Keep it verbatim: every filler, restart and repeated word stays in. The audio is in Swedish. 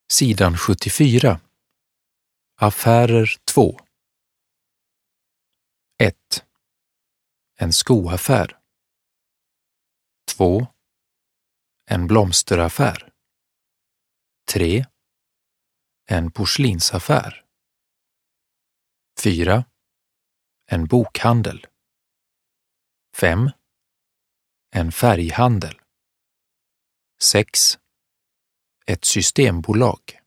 Sidan sjuttiofyra. Affärer två. ett. En skoaffär. två. En blomsteraffär. tre. En porslinsaffär. fyra. En bokhandel. fem. En färghandel. sex. Ett systembolag.